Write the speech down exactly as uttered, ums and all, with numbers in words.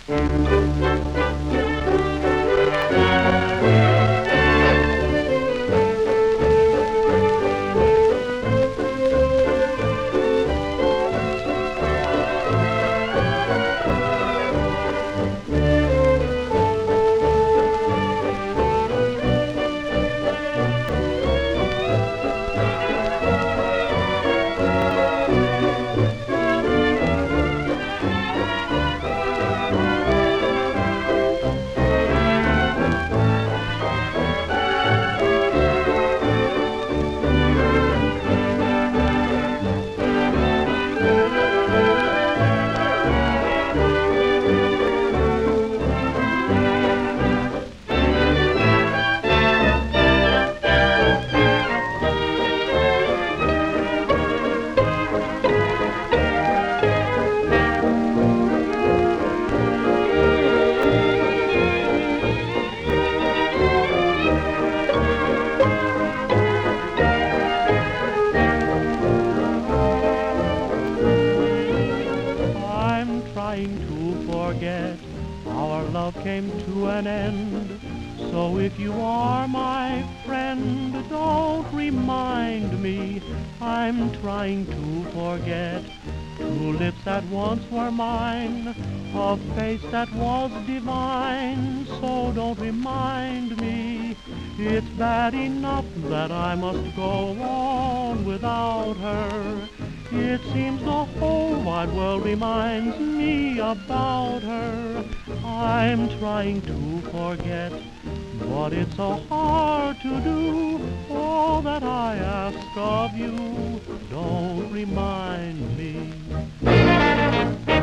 Trying to forget our love came to an end. So if you are my friend, don't remind me. I'm trying to forget two lips that once were mine, a face that was divine. So don't remind me. It's bad enough that I must go on without her. It seems the whole wide world reminds me about her. I'm trying to forget, but it's so hard to do. All that I ask of you, don't remind me.